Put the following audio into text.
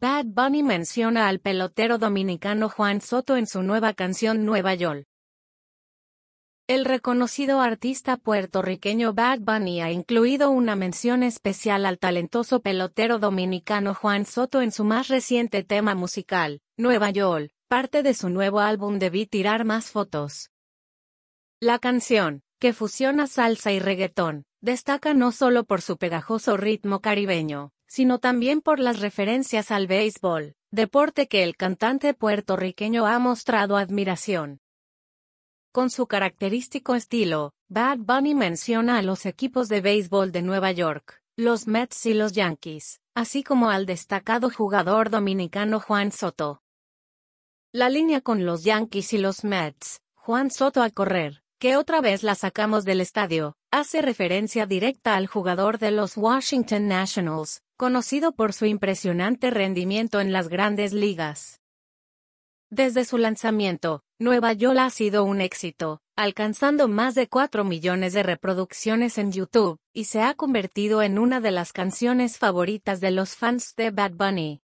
Bad Bunny menciona al pelotero dominicano Juan Soto en su nueva canción Nueva York. El reconocido artista puertorriqueño Bad Bunny ha incluido una mención especial al talentoso pelotero dominicano Juan Soto en su más reciente tema musical, Nueva York, parte de su nuevo álbum Debí tirar más fotos. La canción, que fusiona salsa y reggaetón, destaca no solo por su pegajoso ritmo caribeño, sino también por las referencias al béisbol, deporte que el cantante puertorriqueño ha mostrado admiración. Con su característico estilo, Bad Bunny menciona a los equipos de béisbol de Nueva York, los Mets y los Yankees, así como al destacado jugador dominicano Juan Soto. La línea con los Yankees y los Mets, Juan Soto a correr, que otra vez la sacamos del estadio, hace referencia directa al jugador de los Washington Nationals, conocido por su impresionante rendimiento en las grandes ligas. Desde su lanzamiento, Nueva York ha sido un éxito, alcanzando más de 4 millones de reproducciones en YouTube, y se ha convertido en una de las canciones favoritas de los fans de Bad Bunny.